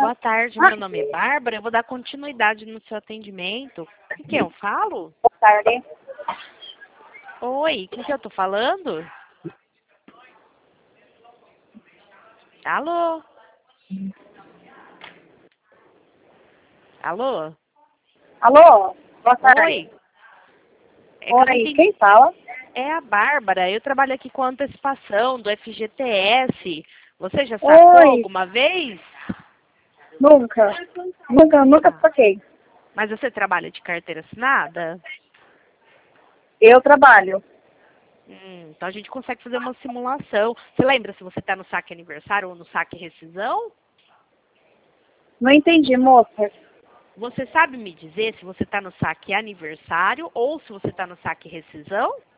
Boa tarde, meu nome é Bárbara. Eu vou dar continuidade no seu atendimento. Com quem eu falo? Boa tarde. Oi, com quem eu tô falando? Alô? Alô? Alô? Boa tarde. Oi? É que eu não Oi, entendi. quem fala? É a Bárbara. Eu trabalho aqui com antecipação do FGTS. Você já sacou Oi, alguma vez? nunca Ah, saquei. mas você trabalha de carteira assinada? Eu trabalho. Então a gente consegue fazer uma simulação. Você lembra se você está no saque aniversário ou no saque rescisão? Não entendi, moça. Você sabe me dizer se você está no saque aniversário ou se você está no saque rescisão?